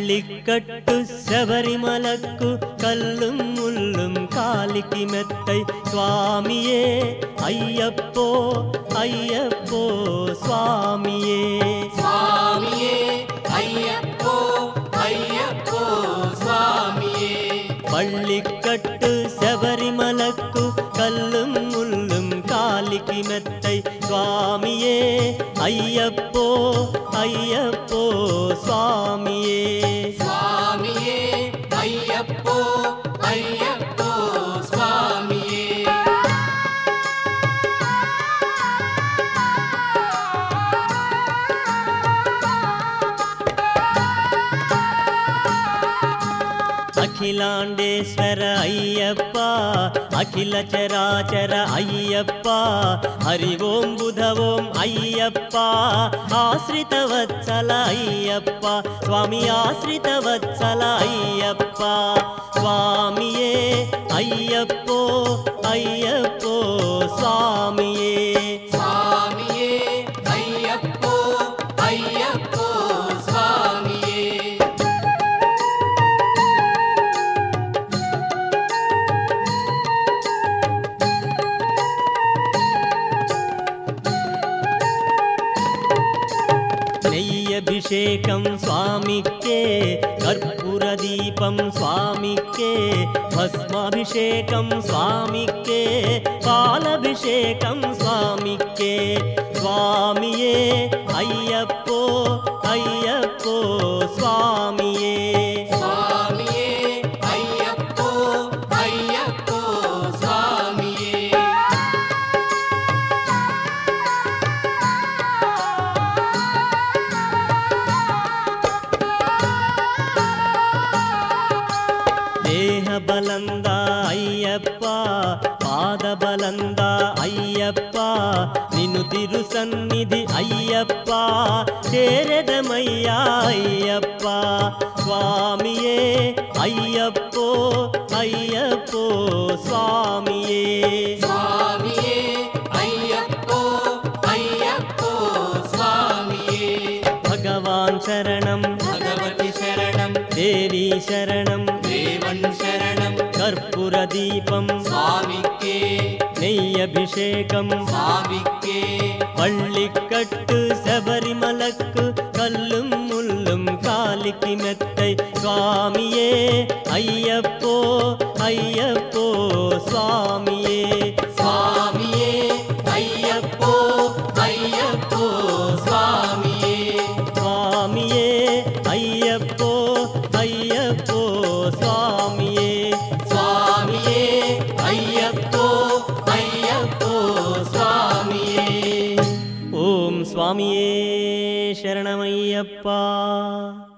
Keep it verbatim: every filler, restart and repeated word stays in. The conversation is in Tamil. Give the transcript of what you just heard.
பள்ளிக்கட்டு சபரிமலக்கு கல்லும் முள்ளும் காலிக்கு மெத்தை சுவாமியே ஐயப்போ ஐயப்போ சுவாமியே சுவாமியே ஐயப்போ ஐயப்போ சுவாமியே பள்ளிக்கட்டு சபரிமலக்கு கல்லும் முள்ளும் காலிக்கு மெத்தை சுவாமியே ஐயப்போ ஐயப்போ சுவாமியே சுவாமியே ஐயப்போ ஐயப்போ சுவாமியே अखिलांडेश्वर अय्यप्पा अखिल चराचर अय्यप्पा हरि ओं बुध ओं अय्यप्पा आश्रित वत्सल अय्यप्पा स्वामी आश्रित वत्सल अय्यप्पा स्वामिये अय्यप्पो अय्यप्पो स्वामिये स्वामिये अय्यप्पो अय्यप्पो स्वामिये अभिषेकं स्वामिके कर्पूरदीपं स्वामिके भस्माभिषेकं स्वामिके पालाभिषेकं स्वामिके स्वामिये अय्यप्पो अय्यप्पो स्वामिये स्वामिये अय्यप्पो अय्यप्पो स्वामिये ಬಲಂದ ಅಯ್ಯಪ್ಪ ಪಾದ ಬಲಂದ ಅಯ್ಯಪ್ಪ ನಿನು ತಿರು ಸನ್ನಿಧಿ ಅಯ್ಯಪ್ಪ ಸೇರದ ಮಯ್ಯ ಅಯ್ಯಪ್ಪ ಸ್ವಾಮಿಯೇ ಅಯ್ಯಪ್ಪೋ ಅಯ್ಯಪ್ಪೋ ಸ್ವಾಮಿಯೇ स्वामिये अय्यप्पो अय्यप्पो स्वामिये भगवान् शरणं भगवति शरणं देवी शरणं देवं शरणं कर्पूरदीपं स्वामिके நெய்யபிஷேகம் स्वामिके பள்ளிக்கட்டு சபரிமலக்கு கல்லும் முள்ளும் காலிக்கு மெத்தை சுவாமியே ஐயப்போ ஐயப்போ சுவாமியே स्वामिये अय्यप्पो अय्यप्पो स्वामिये சுவாமியே ஐயப்போ ஐயப்போ சுவாமியே स्वामिये अय्यप्पो अय्यप्पो स्वामिये ஓம் சுவாமியே சரணமையப்பா.